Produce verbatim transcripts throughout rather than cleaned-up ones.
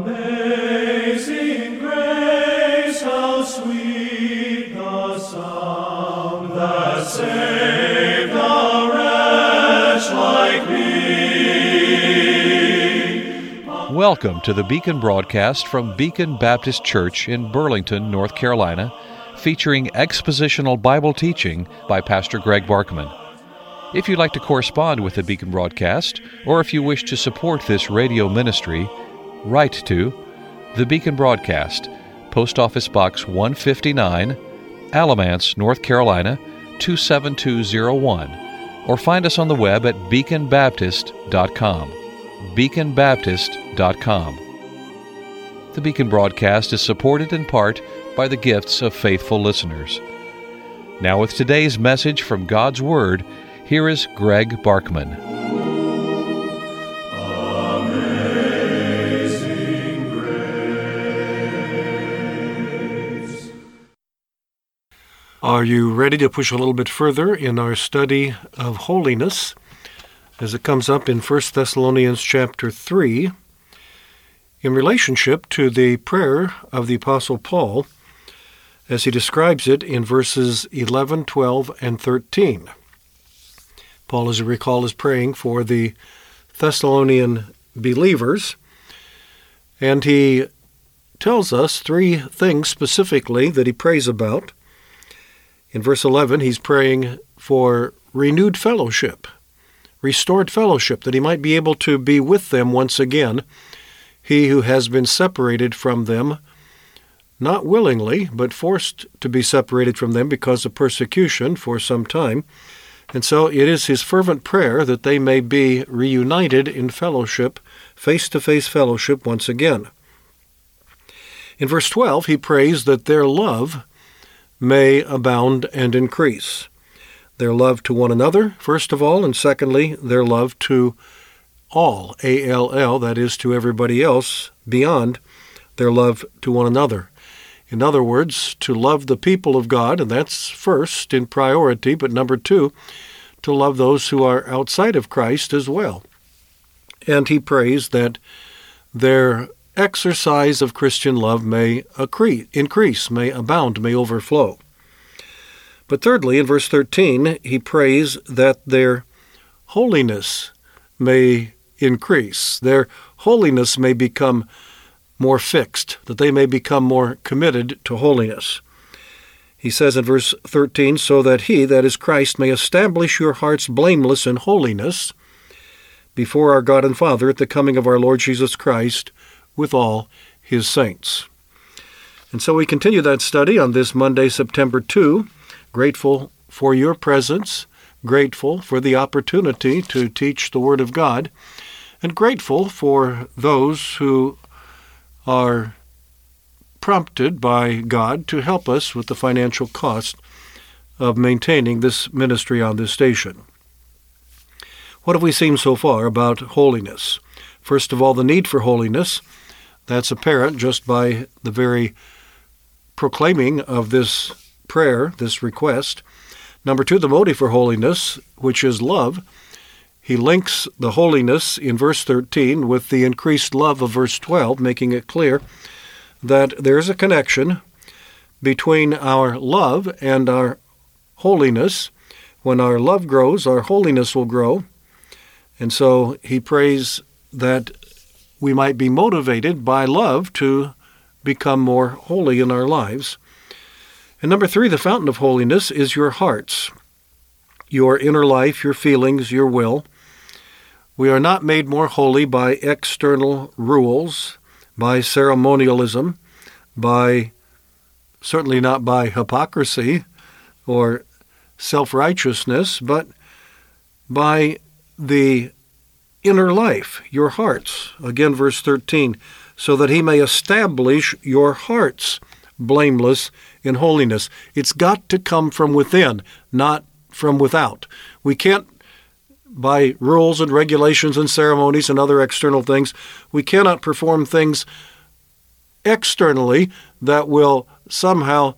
Amazing grace, how sweet the sound that saved a wretch like me. Welcome to the Beacon broadcast from Beacon Baptist Church in Burlington, North Carolina, featuring expositional Bible teaching by Pastor Greg Barkman. If you'd like to correspond with the Beacon broadcast, or if you wish to support this radio ministry, write to the Beacon Broadcast, Post Office Box one fifty-nine, Alamance, North Carolina, two seven two zero one, or find us on the web at beacon baptist dot com. beacon baptist dot com. The Beacon broadcast is supported in part by the gifts of faithful listeners. Now with today's message from God's Word, here is Greg Barkman. Amazing grace. Are you ready to push a little bit further in our study of holiness as it comes up in First Thessalonians chapter three in relationship to the prayer of the Apostle Paul as he describes it in verses eleven, twelve, and thirteen. Paul, as you recall, is praying for the Thessalonian believers, and he tells us three things specifically that he prays about. In verse eleven, he's praying for renewed fellowship, restored fellowship, that he might be able to be with them once again, he who has been separated from them, not willingly, but forced to be separated from them because of persecution for some time. And so it is his fervent prayer that they may be reunited in fellowship, face-to-face fellowship once again. In verse twelve, he prays that their love may abound and increase. Their love to one another, first of all, and secondly, their love to all, A L L, that is, to everybody else, beyond their love to one another. In other words, to love the people of God, and that's first in priority, but number two, to love those who are outside of Christ as well. And he prays that their exercise of Christian love may accre- increase, may abound, may overflow. But thirdly, in verse thirteen, he prays that their holiness may increase, their holiness may become more fixed, that they may become more committed to holiness. He says in verse thirteen, so that he, that is Christ, may establish your hearts blameless in holiness before our God and Father at the coming of our Lord Jesus Christ with all his saints. And so we continue that study on this Monday, September second, grateful for your presence, grateful for the opportunity to teach the Word of God, and grateful for those who are prompted by God to help us with the financial cost of maintaining this ministry on this station. What have we seen so far about holiness? First of all, the need for holiness. That's apparent just by the very proclaiming of this prayer, this request. Number two, the motive for holiness, which is love. He links the holiness in verse thirteen with the increased love of verse twelve, making it clear that there is a connection between our love and our holiness. When our love grows, our holiness will grow. And so he prays that we might be motivated by love to become more holy in our lives. And number three, the fountain of holiness is your hearts, your inner life, your feelings, your will. We are not made more holy by external rules, by ceremonialism, by certainly not by hypocrisy or self-righteousness, but by the inner life, your hearts. Again, verse thirteen, so that he may establish your hearts blameless in holiness. It's got to come from within, not from without. We can't, by rules and regulations and ceremonies and other external things, we cannot perform things externally that will somehow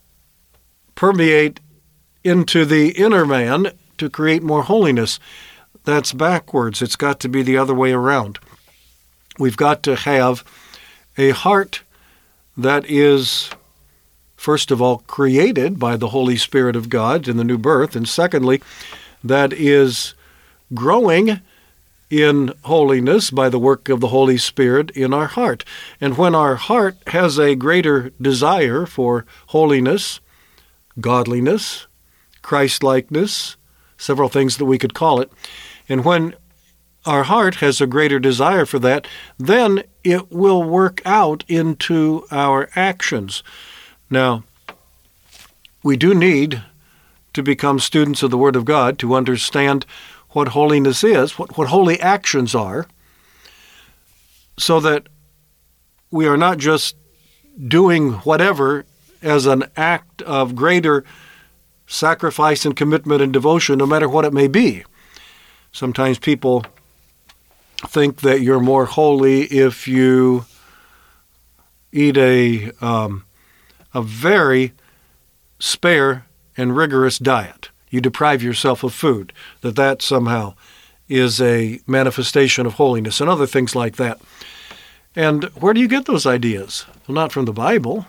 permeate into the inner man to create more holiness. That's backwards. It's got to be the other way around. We've got to have a heart that is, first of all, created by the Holy Spirit of God in the new birth, and secondly, that is growing in holiness by the work of the Holy Spirit in our heart. And when our heart has a greater desire for holiness, godliness, Christ-likeness, several things that we could call it, and when our heart has a greater desire for that, then it will work out into our actions. Now, we do need to become students of the Word of God to understand what holiness is, what, what holy actions are, so that we are not just doing whatever as an act of greater sacrifice and commitment and devotion, no matter what it may be. Sometimes people think that you're more holy if you eat a um, a very spare and rigorous diet. You deprive yourself of food, that that somehow is a manifestation of holiness, and other things like that. And where do you get those ideas? Well, not from the Bible.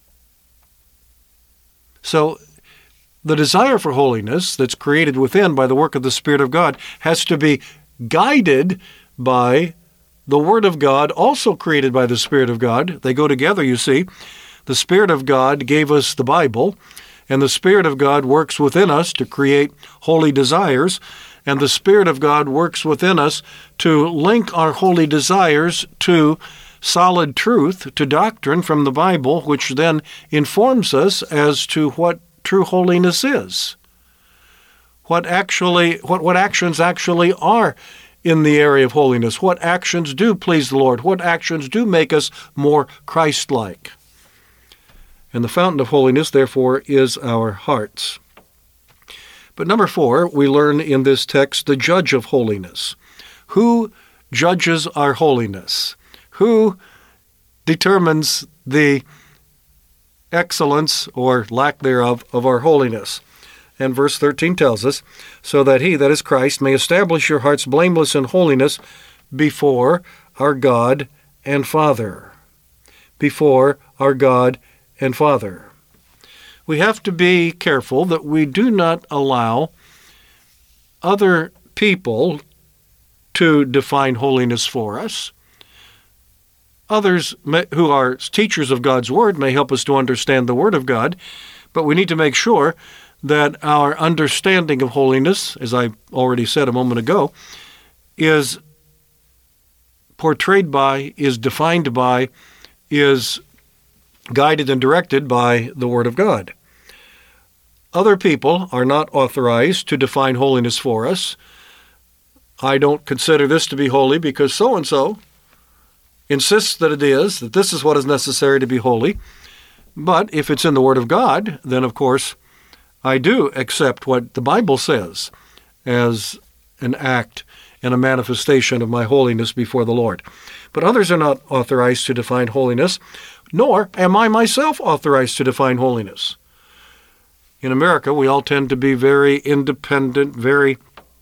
So the desire for holiness that's created within by the work of the Spirit of God has to be guided by the Word of God, also created by the Spirit of God. They go together, you see. The Spirit of God gave us the Bible, and the Spirit of God works within us to create holy desires, and the Spirit of God works within us to link our holy desires to solid truth, to doctrine from the Bible, which then informs us as to what true holiness is. What actually, what, what actions actually are in the area of holiness. What actions do please the Lord? What actions do make us more Christ-like? And the fountain of holiness, therefore, is our hearts. But number four, we learn in this text the judge of holiness. Who judges our holiness? Who determines the excellence or lack thereof of our holiness? And verse thirteen tells us, so that he, that is Christ, may establish your hearts blameless in holiness before our God and Father. Before our God and Father. We have to be careful that we do not allow other people to define holiness for us. Others may, who are teachers of God's Word may help us to understand the Word of God, but we need to make sure that our understanding of holiness, as I already said a moment ago, is portrayed by, is defined by, is guided and directed by the Word of God. Other people are not authorized to define holiness for us. I don't consider this to be holy because so-and-so insists that it is, that this is what is necessary to be holy. But if it's in the Word of God, then of course I do accept what the Bible says as an act and a manifestation of my holiness before the Lord. But others are not authorized to define holiness, nor am I myself authorized to define holiness. In America, we all tend to be very independent, very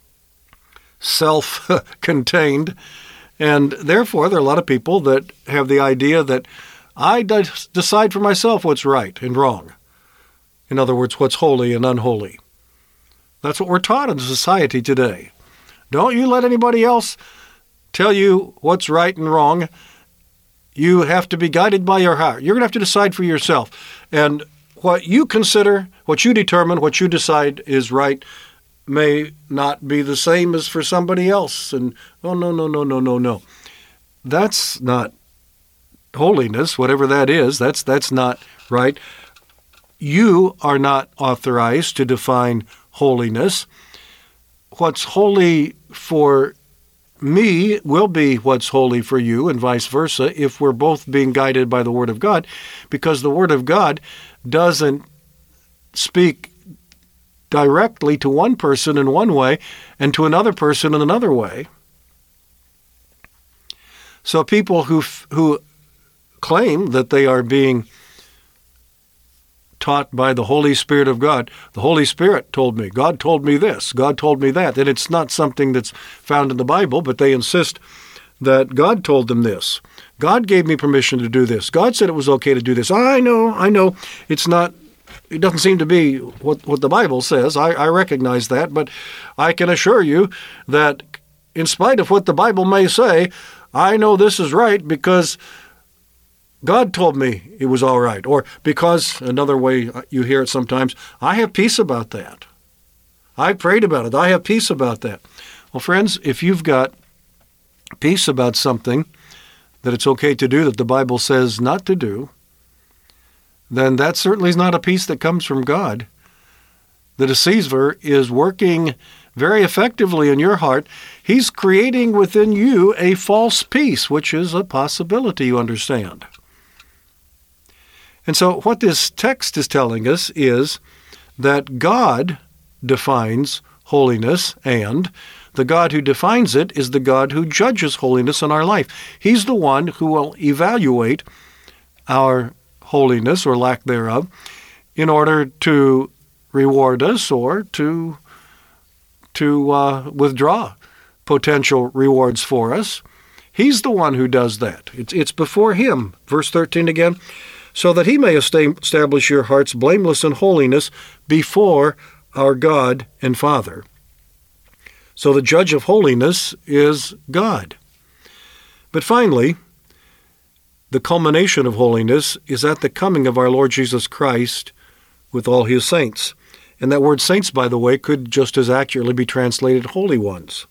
self-contained, and therefore there are a lot of people that have the idea that I de- decide for myself what's right and wrong. In other words, what's holy and unholy. That's what we're taught in society today. Don't you let anybody else tell you what's right and wrong. You have to be guided by your heart. You're going to have to decide for yourself. And what you consider, what you determine, what you decide is right may not be the same as for somebody else. And oh, no, no, no, no, no, no. That's not holiness, whatever that is. That's that's not right. You are not authorized to define holiness. What's holy for me will be what's holy for you, and vice versa, if we're both being guided by the Word of God, because the Word of God doesn't speak directly to one person in one way and to another person in another way. So people who who claim that they are being taught by the Holy Spirit of God. The Holy Spirit told me, God told me this, God told me that. And it's not something that's found in the Bible, but they insist that God told them this. God gave me permission to do this. God said it was okay to do this. I know, I know, it's not, it doesn't seem to be what, what the Bible says. I, I recognize that, but I can assure you that in spite of what the Bible may say, I know this is right because God told me it was all right. Or because, another way you hear it sometimes, I have peace about that. I prayed about it. I have peace about that. Well, friends, if you've got peace about something that it's okay to do that the Bible says not to do, then that certainly is not a peace that comes from God. The deceiver is working very effectively in your heart. He's creating within you a false peace, which is a possibility, you understand. And so what this text is telling us is that God defines holiness, and the God who defines it is the God who judges holiness in our life. He's the one who will evaluate our holiness or lack thereof in order to reward us or to, to uh, withdraw potential rewards for us. He's the one who does that. It's, it's before him. Verse thirteen again. So that he may establish your hearts blameless in holiness before our God and Father. So the judge of holiness is God. But finally, the culmination of holiness is at the coming of our Lord Jesus Christ with all his saints. And that word saints, by the way, could just as accurately be translated holy ones.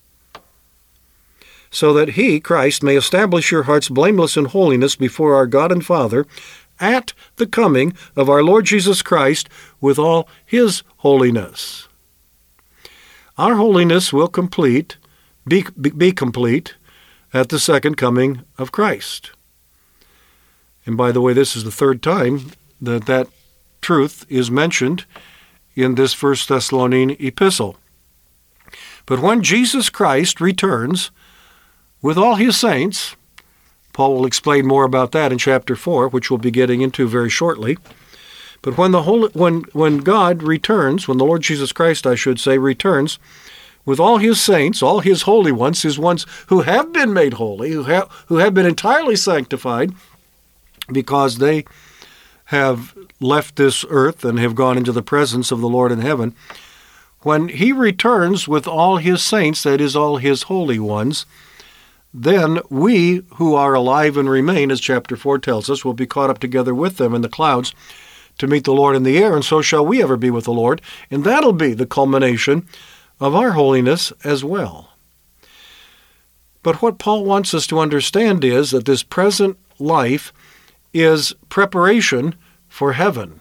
So that he, Christ, may establish your hearts blameless in holiness before our God and Father at the coming of our Lord Jesus Christ with all his holiness. Our holiness will complete, be, be complete at the second coming of Christ. And by the way, this is the third time that that truth is mentioned in this First Thessalonian epistle. But when Jesus Christ returns with all his saints, Paul will explain more about that in chapter four, which we'll be getting into very shortly. But when the Holy, when when God returns, when the Lord Jesus Christ, I should say, returns with all his saints, all his holy ones, his ones who have been made holy, who have who have been entirely sanctified, because they have left this earth and have gone into the presence of the Lord in heaven. When he returns with all his saints, that is, all his holy ones, then we who are alive and remain, as chapter four tells us, will be caught up together with them in the clouds to meet the Lord in the air, and so shall we ever be with the Lord. And that'll be the culmination of our holiness as well. But what Paul wants us to understand is that this present life is preparation for heaven.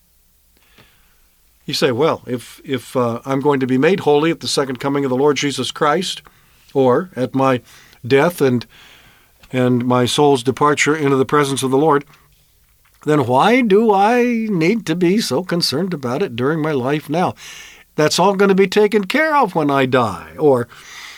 You say, well, if, if uh, I'm going to be made holy at the second coming of the Lord Jesus Christ, or at my death and and my soul's departure into the presence of the Lord, then why do I need to be so concerned about it during my life now? That's all going to be taken care of when I die, or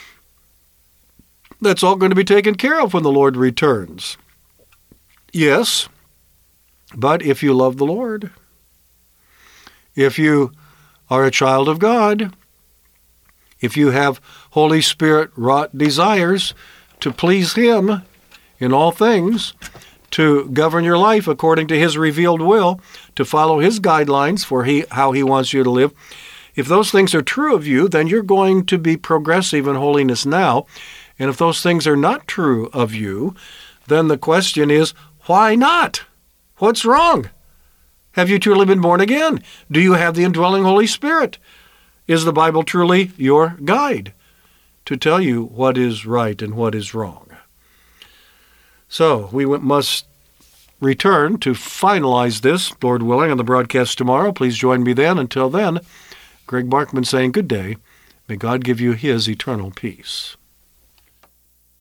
that's all going to be taken care of when the Lord returns. Yes, but if you love the Lord, if you are a child of God, if you have Holy Spirit-wrought desires to please him in all things, to govern your life according to his revealed will, to follow his guidelines for he, how he wants you to live, if those things are true of you, then you're going to be progressive in holiness now. And if those things are not true of you, then the question is, why not? What's wrong? Have you truly been born again? Do you have the indwelling Holy Spirit? Is the Bible truly your guide to tell you what is right and what is wrong? So we must return to finalize this, Lord willing, on the broadcast tomorrow. Please join me then. Until then, Greg Barkman saying good day. May God give you his eternal peace.